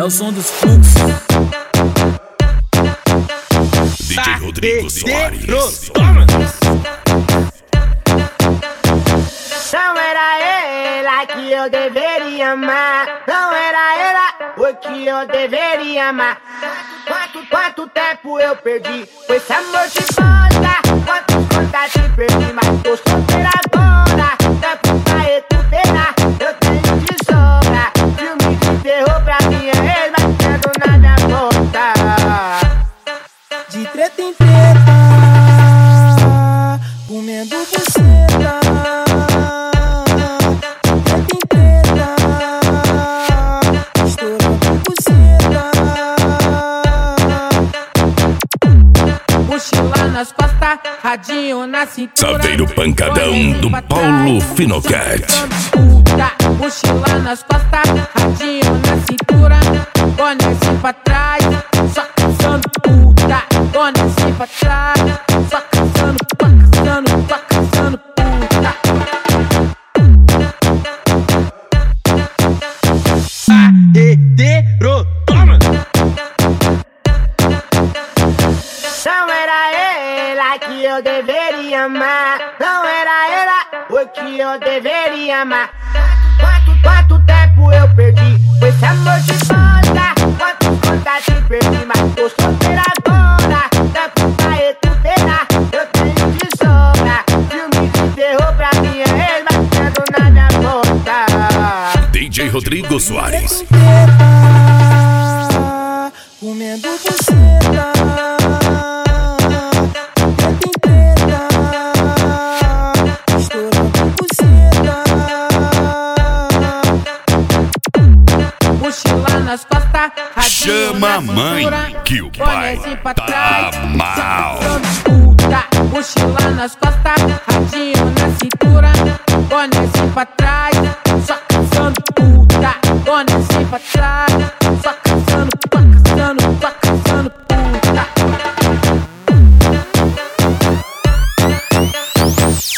o som dos fluxos. DJ Rodrigo Soares. Não era ela que eu deveria amar. Não era ela o que eu deveria amar. Quanto tempo eu perdi com esse amor de bosta. Quantos contatos perdi, mas tô solteira agora. Tempo pra recuperar, eu tenho de sobra. Filme de terror pra minha ex, batendo na minha porta. De treta em treta, comendo buceta. Treta em treta, estourando buceta. Mochila nas costas, radinho na cintura. Saveiro pancadão do Paulo Finocat. Mochila nas costas, radinho na cintura. Bonezinho pra trás, só caçando puta. Bonezinho pra trás, só caçando, só caçando puta. Padeiro, toma! Não era ela que eu deveria amar. Não era ela o que eu deveria amar. Quanto tempo eu perdi com esse amor de bosta. Quantos contatos perdi, mas tô solteira agora. Tempo pra recuperar, eu tenho de sobra. Filme de terror pra minha ex, batendo na minha porta. DJ Rodrigo Soares. Comendo buceta. Treta em treta, estourando buceta. Mochila nas costas, radinho Chama na a mãe, cintura, que o pai bonezinho pra tá trás, mal. Mochila nas costas, radinho na cintura, bonezinho pra trás,